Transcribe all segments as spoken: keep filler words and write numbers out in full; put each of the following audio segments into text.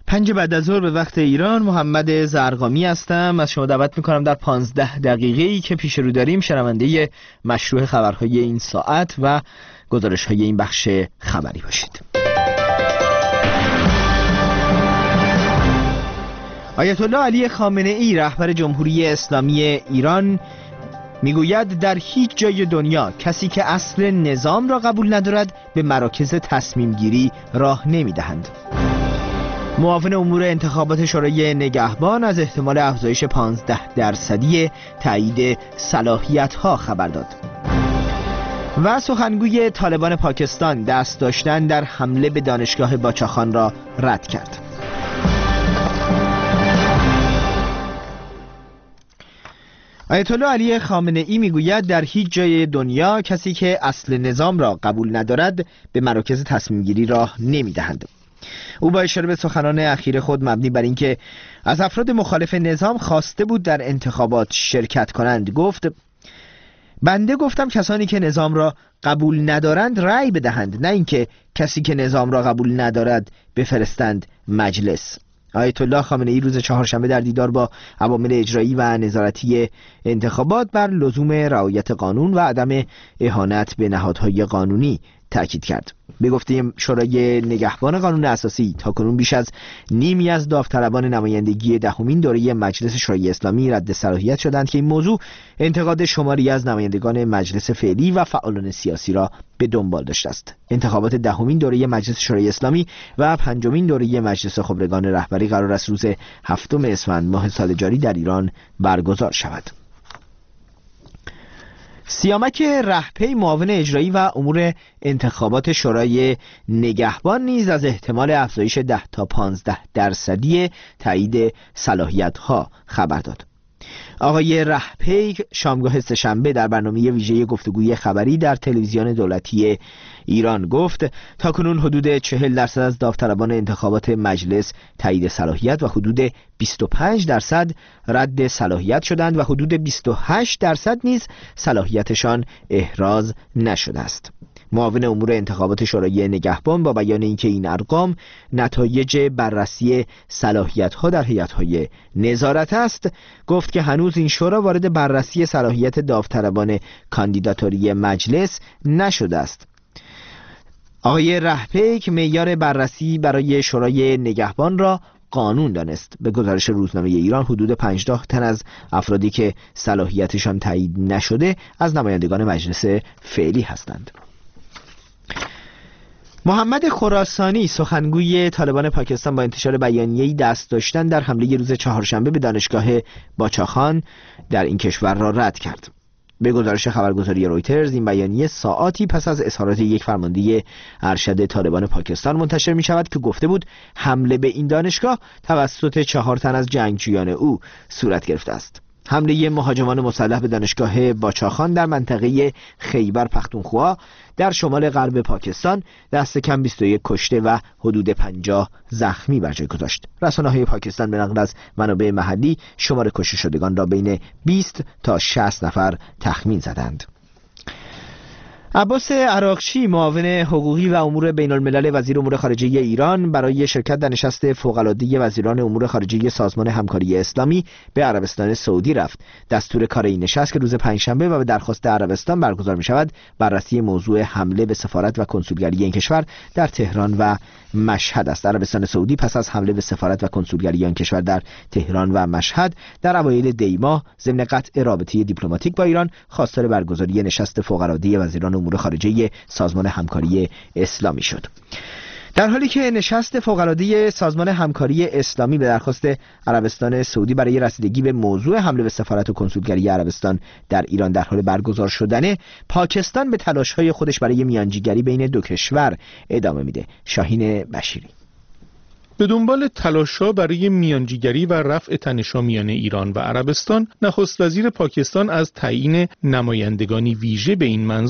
پنج بعد از ظهر به وقت ایران، محمد زرقامی هستم. از شما دعوت میکنم در پانزده دقیقه‌ای که پیش رو داریم شنونده مشروع خبرهای این ساعت و گزارش‌های این بخش خبری باشید. آیت الله علی خامنه ای رهبر جمهوری اسلامی ایران میگوید در هیچ جای دنیا کسی که اصل نظام را قبول ندارد به مراکز تصمیم گیری راه نمیدهند. معاون امور انتخابات شورای نگهبان از احتمال افزایش پانزده درصدی تایید صلاحیت‌ها خبر داد. و سخنگوی طالبان پاکستان دست داشتن در حمله به دانشگاه باچاخان را رد کرد. آیت الله علی خامنه ای میگوید در هیچ جای دنیا کسی که اصل نظام را قبول ندارد به مراکز تصمیم گیری راه نمیدهند. او با اشاره به سخنان اخیر خود مبنی بر اینکه از افراد مخالف نظام خواسته بود در انتخابات شرکت کنند گفت: بنده گفتم کسانی که نظام را قبول ندارند رأی بدهند، نه اینکه کسی که نظام را قبول ندارد بفرستند مجلس. آیت الله خامنه ای روز چهارشنبه در دیدار با عوامل اجرایی و نظارتی انتخابات بر لزوم رعایت قانون و عدم اهانت به نهادهای قانونی تأکید کرد. به گفته شورای نگهبان قانون اساسی تاکنون بیش از نیمی از داوطلبان نمایندگی دهمین دوره مجلس شورای اسلامی رد صلاحیت شدند که این موضوع انتقاد شماری از نمایندگان مجلس فعلی و فعالان سیاسی را به دنبال داشته است. انتخابات دهمین دوره مجلس شورای اسلامی و پنجمین دوره مجلس خبرگان رهبری قرار است روز هفتم اسفند ماه سال جاری در ایران برگزار شود. سیامک رهپی معاون اجرایی و امور انتخابات شورای نگهبان نیز از احتمال افزایش ده تا پانزده درصدی تایید صلاحیت‌ها خبر داد. آقای رهپی شامگاه سه‌شنبه در برنامه ویژه گفتگوی خبری در تلویزیون دولتی ایران گفت تاکنون حدود چهل درصد از داوطلبان انتخابات مجلس تایید صلاحیت و حدود بیست و پنج درصد رد صلاحیت شدند و حدود بیست و هشت درصد نیز صلاحیتشان احراز نشده است. معاون امور انتخابات شورای نگهبان با بیان اینکه این ارقام نتایج بررسی صلاحیت‌ها در هیئت‌های نظارت است، گفت که هنوز این شورا وارد بررسی صلاحیت داوطلبان کاندیداتوری مجلس نشده است. آقای رهپیک معیار بررسی برای شورای نگهبان را قانون دانست. به گزارش روزنامه ایران حدود پنجاه تن از افرادی که صلاحیتشان تایید نشده از نمایندگان مجلس فعلی هستند. محمد خراسانی سخنگوی طالبان پاکستان با انتشار بیانیه‌ای دست داشتن در حمله روز چهارشنبه به دانشگاه باچاخان در این کشور را رد کرد. به گزارش خبرگزاری رویترز این بیانیه ساعاتی پس از اظهارات یک فرمانده ارشد طالبان پاکستان منتشر می شود که گفته بود حمله به این دانشگاه توسط چهار تن از جنگجویان او صورت گرفته است. حمله مهاجمان مسلح به دانشگاه باچاخان در منطقه خیبر پختونخوا در شمال غرب پاکستان دست کم بیست و یک کشته و حدود پنجاه زخمی بر جای گذاشت. رسانه‌های پاکستان به نقل از منابع محلی شمار کشته شدگان را بین بیست تا شصت نفر تخمین زدند. عباس عراقچی معاون حقوقی و امور بین الملل وزیر امور خارجه ایران برای شرکت در نشست فوق‌العاده وزیران امور خارجه سازمان همکاری اسلامی به عربستان سعودی رفت. دستور کار این نشست که روز پنجشنبه و به درخواست عربستان برگزار می شود بررسی موضوع حمله به سفارت و کنسولگری این کشور در تهران و مشهد است. عربستان سعودی پس از حمله به سفارت و کنسولگری این کشور در تهران و مشهد در اوایل دی ماه ضمن قطع رابطه دیپلماتیک با ایران خواستار برگزاری نشست فوق‌العاده وزیران امور خارجه سازمان همکاری اسلامی شد. در حالی که نشست فوق‌العاده سازمان همکاری اسلامی به درخواست عربستان سعودی برای رسیدگی به موضوع حمله به سفارت و کنسولگری عربستان در ایران در حال برگزار شدنه، پاکستان به تلاش‌های خودش برای میانجیگری بین دو کشور ادامه میده. شاهین بشیری به دنبال تلاش‌ها برای میانجیگری و رفع تنش‌ها میان ایران و عربستان، نخست وزیر پاکستان از تعیین نمایندگانی ویژه به این منظور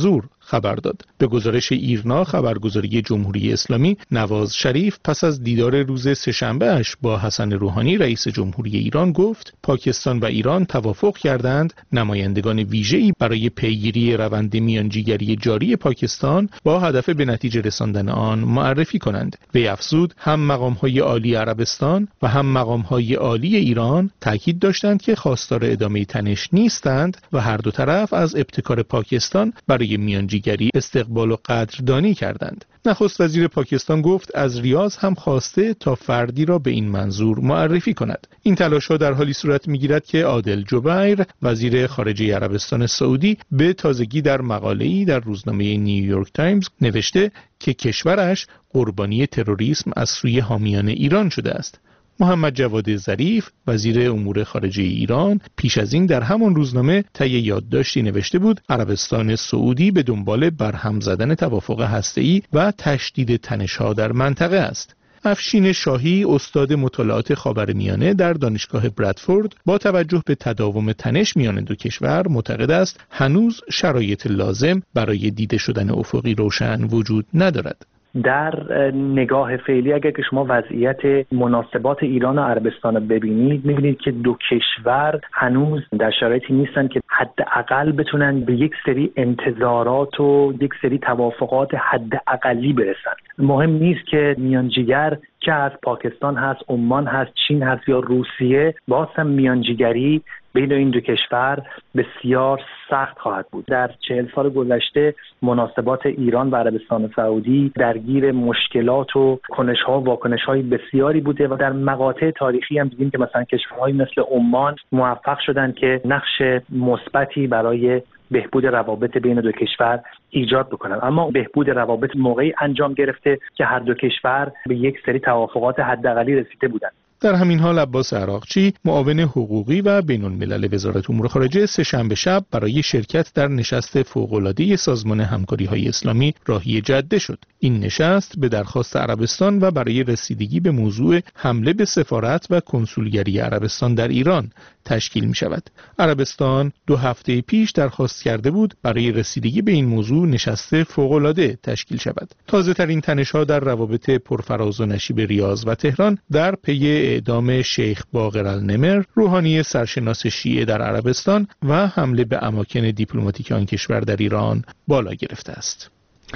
خبر داد. به گزارش ایرنا خبرگزاری جمهوری اسلامی، نواز شریف پس از دیدار روز سه‌شنبه اش با حسن روحانی رئیس جمهوری ایران گفت پاکستان و ایران توافق کردند نمایندگان ویژه‌ای برای پیگیری روند میانجیگری جاری پاکستان با هدف به نتیجه رساندن آن معرفی کنند. وی افزود هم مقام‌های عالی عربستان و هم مقام‌های عالی ایران تاکید داشتند که خواستار ادامه تنش نیستند و هر دو طرف از ابتکار پاکستان برای میانجیگری استقبال و قدردانی کردند. نخست وزیر پاکستان گفت از ریاض هم خواسته تا فردی را به این منظور معرفی کند. این تلاش‌ها در حالی صورت می‌گیرد که عادل جبیر وزیر خارجه عربستان سعودی به تازگی در مقاله‌ای در روزنامه نیویورک تایمز نوشته که کشورش قربانی تروریسم از سوی حامیان ایران شده است. محمد جواد ظریف وزیر امور خارجه ایران پیش از این در همان روزنامه طی یادداشتی نوشته بود عربستان سعودی به دنبال برهم زدن توافق هسته‌ای و تشدید تنش‌ها در منطقه است. افشین شاهی استاد مطالعات خاورمیانه در دانشگاه برادفورد با توجه به تداوم تنش میان دو کشور معتقد است هنوز شرایط لازم برای دیده شدن افقی روشن وجود ندارد. در نگاه فعلی اگر که شما وضعیت مناسبات ایران و عربستان رو ببینید، می‌بینید که دو کشور هنوز در شرایطی نیستن که حداقل بتونن به یک سری انتظارات و یک سری توافقات حداقلی برسن. مهم نیست که میانجیگر که از پاکستان هست، عمان هست، چین هست یا روسیه، باز هم میانجیگری بین این دو کشور بسیار سخت خواهد بود. در چهل سال گذشته مناسبات ایران و عربستان سعودی درگیر مشکلات و کنش‌ها و واکنش‌های بسیاری بوده و در مقاطع تاریخی هم دیدیم که مثلا کشورهایی مثل عمان موفق شدن که نقش مثبتی برای بهبود روابط بین دو کشور ایجاد بکنن. اما بهبود روابط موقعی انجام گرفته که هر دو کشور به یک سری توافقات حداقلی رسیده بودند. در همین حال عباس عراقچی معاون حقوقی و بین الملل وزارت امور خارجه سه‌شنبه شب برای شرکت در نشست فوق‌العاده سازمان همکاری‌های اسلامی راهی جده شد. این نشست به درخواست عربستان و برای رسیدگی به موضوع حمله به سفارت و کنسولگری عربستان در ایران تشکیل می شود. عربستان دو هفته پیش درخواست کرده بود برای رسیدگی به این موضوع نشست فوق‌العاده تشکیل شود. تازه ترین تنش‌ها در روابط پرفراز و نشیب ریاض و تهران در پی اعدام شیخ باقر النمر، روحانی سرشناس شیعه در عربستان و حمله به اماکن دیپلماتیک آن کشور در ایران بالا گرفته است.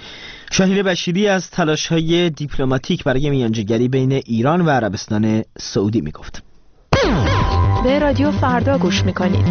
شاهین بشیری از تلاش‌های دیپلماتیک برای میانجیگری بین ایران و عربستان سعودی میگفت. به رادیو فردا گوش میکنید.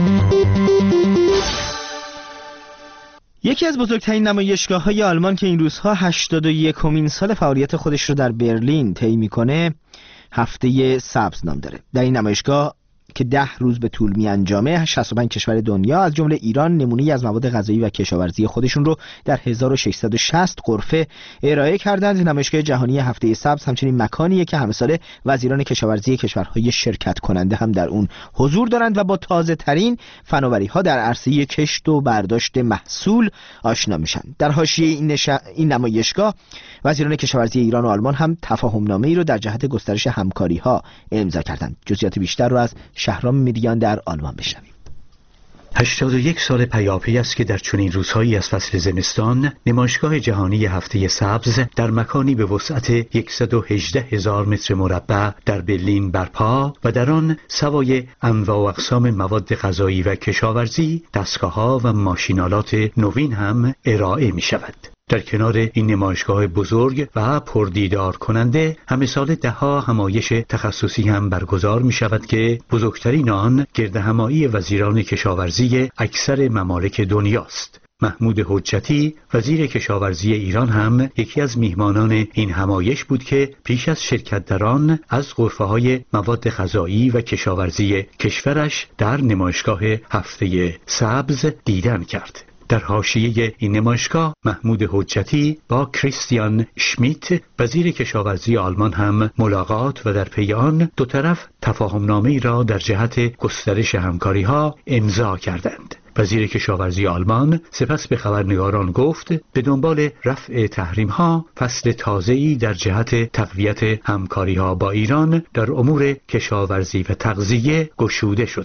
یکی از بزرگترین نمایشگاه‌های آلمان که این روزها هشتاد و یکمین سال فعالیت خودش رو در برلین طی میکنه، هفته سبز نام داره. در این نمایشگاه که ده روز به طول می انجامه، شصت و پنج کشور دنیا از جمله ایران نمونه‌ای از مواد غذایی و کشاورزی خودشون رو در هزار و ششصد و شصت غرفه ارائه کردند. نمایشگاه جهانی هفته سبز همچنین مکانیه که همه ساله وزیران کشاورزی کشورهای شرکت کننده هم در اون حضور دارند و با تازه ترین فناوری‌ها در عرصه کشت و برداشت محصول آشنا میشن. در حاشیه این, نش... این نمایشگاه وزیران کشاورزی ایران و آلمان هم تفاهم‌نامه‌ای رو در جهت گسترش همکاری‌ها امضا کردند. جزئیات بیشتر رو از شهرام میریان در آلمان بشنویم. هشتاد و یک سال پیاپی است که در چنین روزهایی از فصل زمستان نمایشگاه جهانی هفته سبز در مکانی به وسعت صد و هجده هزار متر مربع در برلین برپا و در آن سوای انواع و اقسام مواد غذایی و کشاورزی، دستگاه‌ها و ماشینالات نوین هم ارائه می شود. در کنار این نمایشگاه بزرگ و پردیدار کننده همه سال ده ها همایش تخصصی هم برگزار می شود که بزرگترین آن گردهمایی وزیران کشاورزی اکثر ممالک دنیاست. محمود حجتی وزیر کشاورزی ایران هم یکی از میهمانان این همایش بود که پیش از شرکت در آن از غرفه‌های مواد غذایی و کشاورزی کشورش در نمایشگاه هفته سبز دیدن کرد. در حاشیه این نمایشگاه محمود حجتی با کریستیان شمیت وزیر کشاورزی آلمان هم ملاقات و در پی آن دو طرف تفاهمنامه‌ای را در جهت گسترش همکاری‌ها امضا کردند. وزیر کشاورزی آلمان سپس به خبرنگاران گفت به دنبال رفع تحریم‌ها فصل تازه‌ای در جهت تقویت همکاری‌ها با ایران در امور کشاورزی و تغذیه گشوده شده.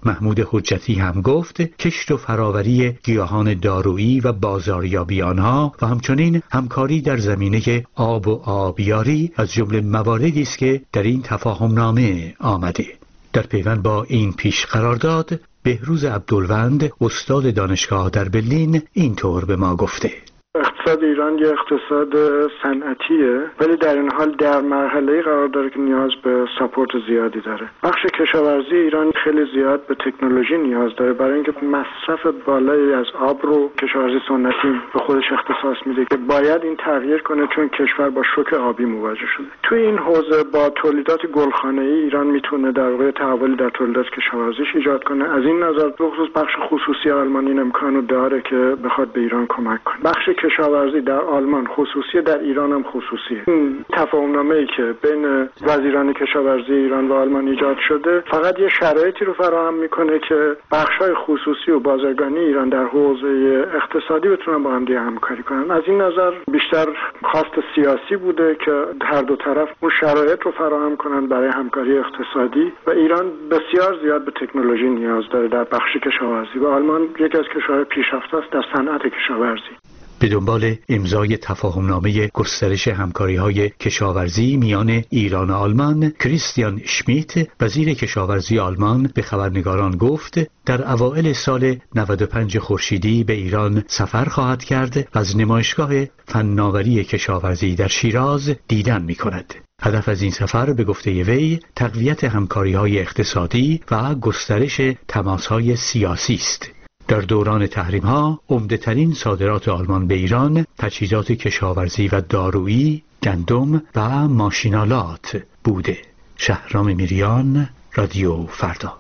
محمود حجتی هم گفت کشت و فراوری گیاهان دارویی و بازاریابی آنها و همچنین همکاری در زمینه آب و آبیاری از جمله مواردی است که در این تفاهمنامه آمده. در پیوند با این پیش قرارداد بهروز عبدالوند استاد دانشگاه در برلین اینطور به ما گفته: اقتصاد ایران یه اقتصاد صنعتیه، ولی در این حال در مرحله‌ای قرار داره که نیاز به ساپورت زیادی داره. بخش کشاورزی ایران خیلی زیاد به تکنولوژی نیاز داره برای اینکه مصرف بالایی از آب رو کشاورزی سنتی به خودش اختصاص میده که باید این تغییر کنه چون کشور با شوک آبی مواجه شده. توی این حوزه با تولیدات گلخانه‌ای ایران میتونه در واقع تحولی در تولیدات کشاورزیش ایجاد کنه. از این نظر به خصوص بخش خصوصی آلمان این امکانو داره که بخواد به ایران کمک کنه. بخش کشاورزی در آلمان خصوصی، در ایران هم خصوصیه. این تفاهمنامه‌ای که بین وزیران کشاورزی ایران و آلمان ایجاد شده فقط یه شرایطی رو فراهم میکنه که بخش‌های خصوصی و بازرگانی ایران در حوزه اقتصادی بتونن با هم دیگه همکاری کنن. از این نظر بیشتر خواست سیاسی بوده که هر دو طرف اون شرایط رو فراهم کنن برای همکاری اقتصادی و ایران بسیار زیاد به تکنولوژی نیاز داره در بخش کشاورزی و آلمان یکی از کشورهای پیشرفته است در صنعت کشاورزی. به دنبال امضای تفاهمنامه گسترش همکاری‌های کشاورزی میان ایران و آلمان، کریستیان شمیت وزیر کشاورزی آلمان به خبرنگاران گفت در اوایل سال نود و پنج خورشیدی به ایران سفر خواهد کرد و از نمایشگاه فناوری کشاورزی در شیراز دیدن می‌کند. هدف از این سفر به گفته وی تقویت همکاری‌های اقتصادی و گسترش تماس‌های سیاسی است. در دوران تحریم‌ها عمده‌ترین صادرات آلمان به ایران تجهیزات کشاورزی و دارویی، گندم و ماشینالات بوده. شهرام میریان، رادیو فردا.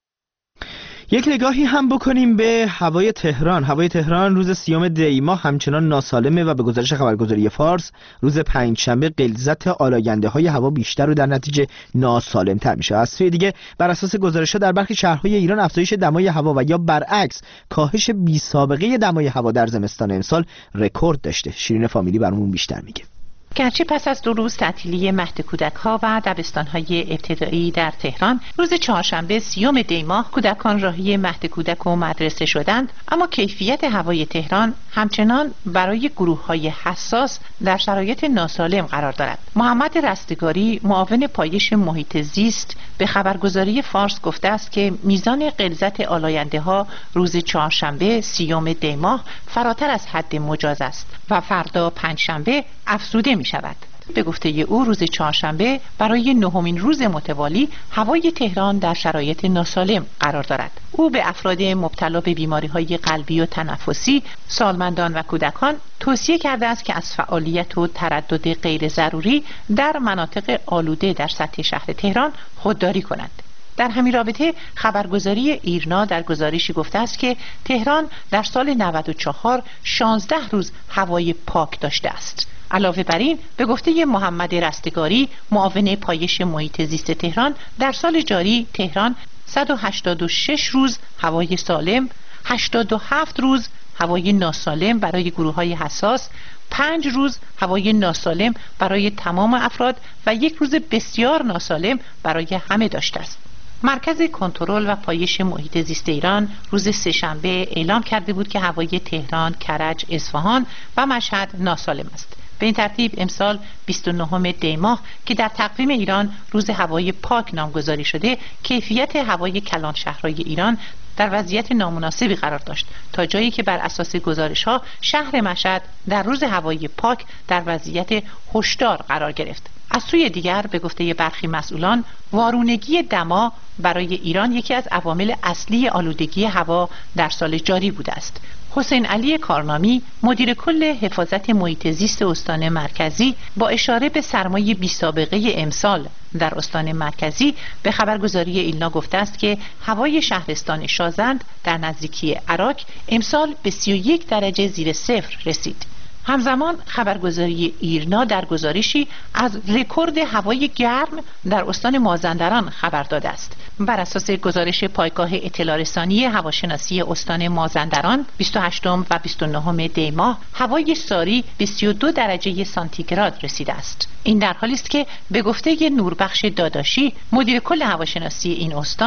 یک نگاهی هم بکنیم به هوای تهران. هوای تهران روز سیوم دی ماه همچنان ناسالمه و به گزارش خبرگزاری فارس روز پنجشنبه غلظت آلاینده های هوا بیشتر و در نتیجه ناسالم تر میشه. از سوی دیگه بر اساس گزارش‌ها در برخی شهرهای ایران افزایش دمای هوا و یا برعکس کاهش بی سابقه دمای هوا در زمستان امسال رکورد داشته. شیرین فامیلی برامون بیشتر میگه. گرچه پس از دو روز تعطیلی مهد کودک‌ها و دبستان‌های ابتدایی در تهران روز چهارشنبه سیوم دی ماه کودکان راهی مهد کودک و مدرسه شدند، اما کیفیت هوای تهران همچنان برای گروه‌های حساس در شرایط ناسالم قرار دارد. محمد رستگاری معاون پایش محیط زیست به خبرگزاری فارس گفته است که میزان غلظت آلاینده‌ها روز چهارشنبه سیوم دی ماه فراتر از حد مجاز است و فردا پنجشنبه افزوده می شود. به گفته او روز چهارشنبه برای نهمین روز متوالی هوای تهران در شرایط ناسالم قرار دارد. او به افراد مبتلا به بیماری‌های قلبی و تنفسی، سالمندان و کودکان توصیه کرده است که از فعالیت و تردد غیر ضروری در مناطق آلوده در سطح شهر تهران خودداری کنند. در همین رابطه خبرگزاری ایرنا در گزارشی گفته است که تهران در سال نود و چهار شانزده روز هوای پاک داشته است. علاوه بر این به گفته محمد رستگاری معاون پایش محیط زیست تهران در سال جاری تهران صد و هشتاد و شش روز هوای سالم، هشتاد و هفت روز هوای ناسالم برای گروه‌های حساس، پنج روز هوای ناسالم برای تمام افراد و یک روز بسیار ناسالم برای همه داشته است. مرکز کنترل و پایش محیط زیست ایران روز سه‌شنبه اعلام کرده بود که هوای تهران، کرج، اصفهان و مشهد ناسالم است. به این ترتیب امسال بیست و نهم دی ماه که در تقویم ایران روز هوای پاک نامگذاری شده، کیفیت هوای کلان شهرهای ایران در وضعیت نامناسبی قرار داشت، تا جایی که بر اساس گزارش‌ها شهر مشهد در روز هوای پاک در وضعیت هشدار قرار گرفت. از سوی دیگر به گفته برخی مسئولان وارونگی دما برای ایران یکی از عوامل اصلی آلودگی هوا در سال جاری بوده است. حسین علی کارنامی مدیر کل حفاظت محیط زیست استان مرکزی با اشاره به سرمای بی سابقه امسال در استان مرکزی به خبرگزاری ایلنا گفته است که هوای شهرستان شازند در نزدیکی عراق امسال به سی و یک درجه زیر صفر رسید. همزمان خبرگزاری ایرنا در گزارشی از رکورد هوای گرم در استان مازندران خبر داده است. بر اساس گزارش پایگاه اطلاع رسانی هواشناسی استان مازندران بیست و هشتم و بیست و نهم دی ماه هوای ساری به سی و دو درجه سانتیگراد رسیده است. این در حالی است که به گفته نوربخش داداشی مدیر کل هواشناسی این استان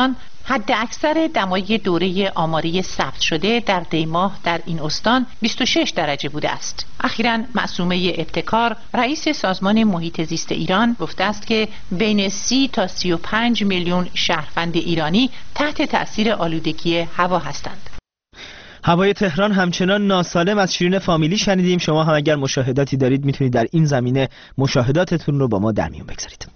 حد اکثر دمای دوره آماری ثبت شده در دیماه در این استان بیست و شش درجه بوده است. اخیراً معصومه ابتکار رئیس سازمان محیط زیست ایران گفته است که بین سی تا سی و پنج میلیون شهروند ایرانی تحت تأثیر آلودگی هوا هستند. هوای تهران همچنان ناسالم از شیرین فامیلی شنیدیم. شما هم اگر مشاهداتی دارید میتونید در این زمینه مشاهداتتون رو با ما در میون بگذارید.